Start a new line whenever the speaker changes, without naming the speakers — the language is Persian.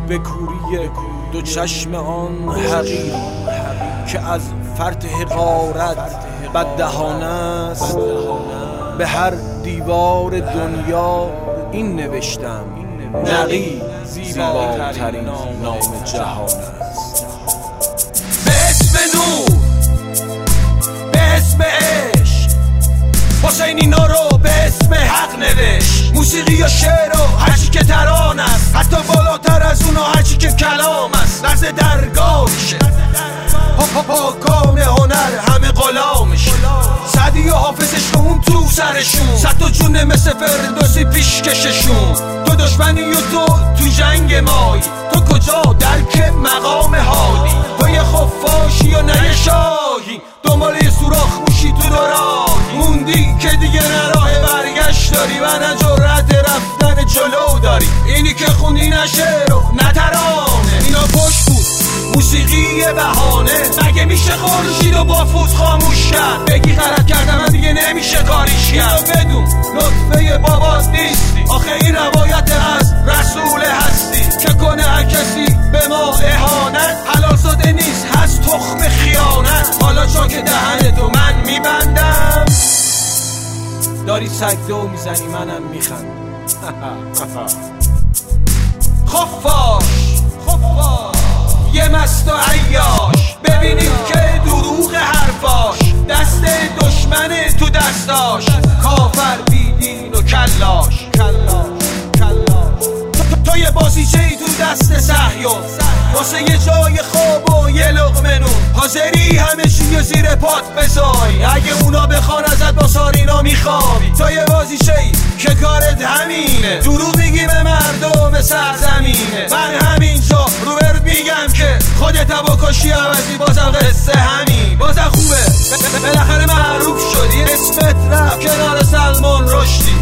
به کوری دو چشم آن حقیر که از فرط حقارت بددهانه است، به هر دیوار دنیا این نوشتم نقی زیباترین نام جهان است.
به اسم نور، به اسم عشق، حسین اینا رو به اسم حق نوشت. موسیقی و شعر و هرچی که تران است، حتی بالاتر از اونو هرچی که کلام است، نزد درگاهشه. پاکان هنر همه غلامش، سعدی و حافظش اون تو سرشون، صد تا جونه مثل فردوسی پیشکششون. تو دشمنی و تو جنگ مایی، تو کجا درک مقام هادی؟ تو یه خفاشی و نه یه شاهی، دنبال یه سوراخ موشی تو راهی. موندی که دیگه نه راه برگشت داری و نه جرأت رفتن جلو داری. اینی که خوندی نه شعر و نه ترانه، اینا پشت بود موسیقی بهانه. مگه میشه خورشید و با فوت خاموش کرد؟ بگی غلط کردم من دیگه نمیشه کاریش کرد. بدون لطفه بابات نیستی، آخه این روایت از رسول هستی که کنه هر کسی به ما اهانت. حلال ساده نیست هست تخم خیانت. حالا چاک دهن تو من میبندم،
داری سجده و میزنی منم میخندم.
خفاش یه مست و عیاش، ببینیم که دروغ حرفاش، دست دشمن تو دستاش، کافر بیدین و کلاش. تو یه بازیچه ای تو دست صهیون، واسه یه جای خواب و یه لقمه نون، حاضری همه چی و زیر پات بذاری. اگه اونا بخوان ازت با سارینا میخوابی. تو یه بازیچه ای که کارت همینه، دروغ میگی به مردم سرزمینه. من همینجا رو برد میگم که خودت بکشی عوضی، بازم قصه همین، بازم خوبه بالاخره معروف شدی، اسمت رفت کنار سلمان رشدی.